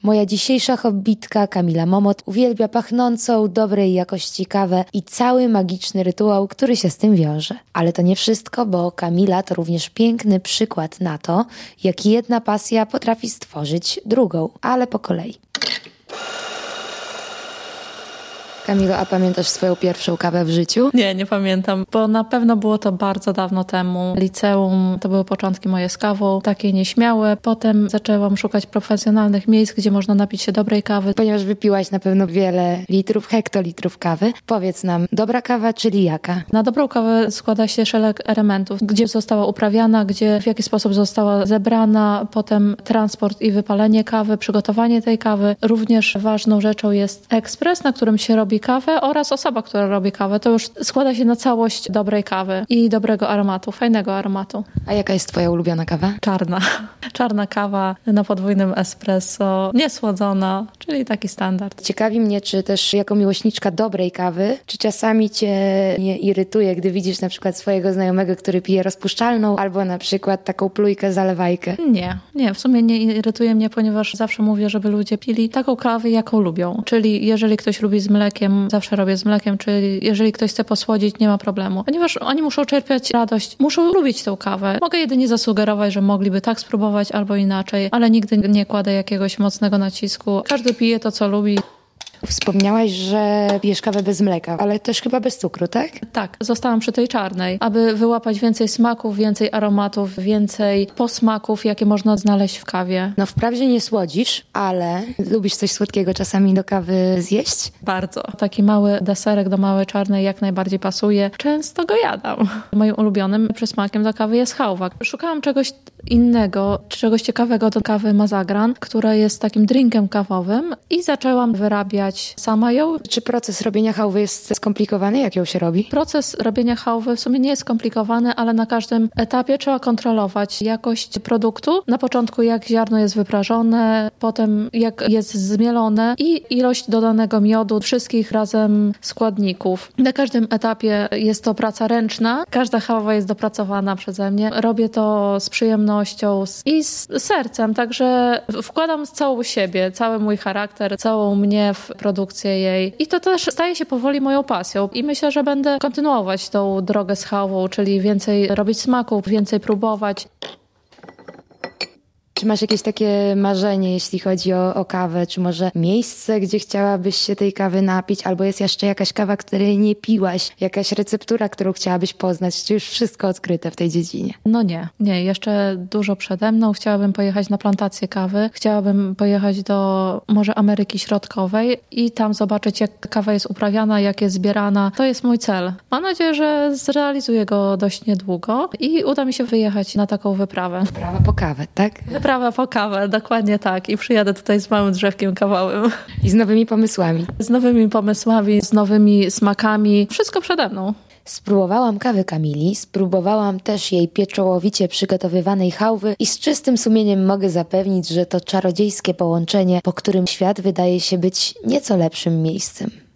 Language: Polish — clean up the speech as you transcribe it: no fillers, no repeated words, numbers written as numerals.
Moja dzisiejsza hobbitka Kamila Momot uwielbia pachnącą, dobrej jakości kawę i cały magiczny rytuał, który się z tym wiąże. Ale to nie wszystko, bo Kamila to również piękny przykład na to, jak jedna pasja potrafi stworzyć drugą, ale po kolei. Kamilo, a pamiętasz swoją pierwszą kawę w życiu? Nie pamiętam, bo na pewno było to bardzo dawno temu. Liceum to były początki moje z kawą, takie nieśmiałe. Potem zaczęłam szukać profesjonalnych miejsc, gdzie można napić się dobrej kawy. Ponieważ wypiłaś na pewno wiele litrów, hektolitrów kawy, powiedz nam, dobra kawa, czyli jaka? Na dobrą kawę składa się szereg elementów. Gdzie została uprawiana, w jaki sposób została zebrana, potem transport i wypalenie kawy, przygotowanie tej kawy. Również ważną rzeczą jest ekspres, na którym się robi kawę oraz osoba, która robi kawę. To już składa się na całość dobrej kawy i dobrego aromatu, fajnego aromatu. A jaka jest twoja ulubiona kawa? Czarna. Czarna kawa na podwójnym espresso, niesłodzona, czyli taki standard. Ciekawi mnie, czy też jako miłośniczka dobrej kawy, czy czasami cię nie irytuje, gdy widzisz na przykład swojego znajomego, który pije rozpuszczalną, albo na przykład taką plujkę zalewajkę? Nie, w sumie nie irytuje mnie, ponieważ zawsze mówię, żeby ludzie pili taką kawę, jaką lubią. Czyli jeżeli ktoś lubi z mlekiem, zawsze robię z mlekiem, czyli jeżeli ktoś chce posłodzić, nie ma problemu. Ponieważ oni muszą czerpiać radość, muszą lubić tę kawę. Mogę jedynie zasugerować, że mogliby tak spróbować albo inaczej, ale nigdy nie kładę jakiegoś mocnego nacisku. Każdy pije to, co lubi. Wspomniałaś, że pijesz kawę bez mleka, ale też chyba bez cukru, tak? Tak, zostałam przy tej czarnej, aby wyłapać więcej smaków, więcej aromatów, więcej posmaków, jakie można znaleźć w kawie. No wprawdzie nie słodzisz, ale lubisz coś słodkiego czasami do kawy zjeść? Bardzo. Taki mały deserek do małej czarnej jak najbardziej pasuje. Często go jadam. Moim ulubionym przysmakiem do kawy jest chałwa. Szukałam czegoś innego, czegoś ciekawego do kawy Mazagran, która jest takim drinkiem kawowym i zaczęłam wyrabiać sama ją. Czy proces robienia chałwy jest skomplikowany? Jak ją się robi? Proces robienia chałwy w sumie nie jest skomplikowany, ale na każdym etapie trzeba kontrolować jakość produktu. Na początku jak ziarno jest wyprażone, potem jak jest zmielone i ilość dodanego miodu, wszystkich razem składników. Na każdym etapie jest to praca ręczna. Każda chałwa jest dopracowana przeze mnie. Robię to z przyjemnością i z sercem, także wkładam całą siebie, cały mój charakter, całą mnie w produkcję jej. I to też staje się powoli moją pasją. I myślę, że będę kontynuować tą drogę z chałwą, czyli więcej robić smaków, więcej próbować. Czy masz jakieś takie marzenie, jeśli chodzi o kawę? Czy może miejsce, gdzie chciałabyś się tej kawy napić? Albo jest jeszcze jakaś kawa, której nie piłaś? Jakaś receptura, którą chciałabyś poznać? Czy już wszystko odkryte w tej dziedzinie? No nie. Jeszcze dużo przede mną. Chciałabym pojechać na plantację kawy. Chciałabym pojechać do może Ameryki Środkowej i tam zobaczyć, jak kawa jest uprawiana, jak jest zbierana. To jest mój cel. Mam nadzieję, że zrealizuję go dość niedługo i uda mi się wyjechać na taką wyprawę. Wyprawa po kawę, tak? Wyprawa po kawę, dokładnie tak. I przyjadę tutaj z małym drzewkiem kawowym. I z nowymi pomysłami. Z nowymi pomysłami, z nowymi smakami. Wszystko przede mną. Spróbowałam kawy Kamili, spróbowałam też jej pieczołowicie przygotowywanej chałwy i z czystym sumieniem mogę zapewnić, że to czarodziejskie połączenie, po którym świat wydaje się być nieco lepszym miejscem.